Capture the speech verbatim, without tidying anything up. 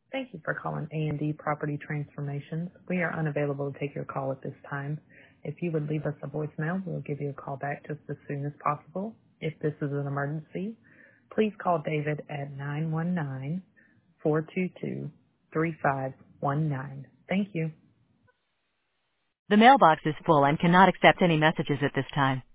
Thank you for calling A and D Property Transformations. We are unavailable to take your call at this time. If you would leave us a voicemail, we'll give you a call back just as soon as possible. If this is an emergency, please call David at nine one nine, four two two, three five one nine. Thank you. The mailbox is full and cannot accept any messages at this time.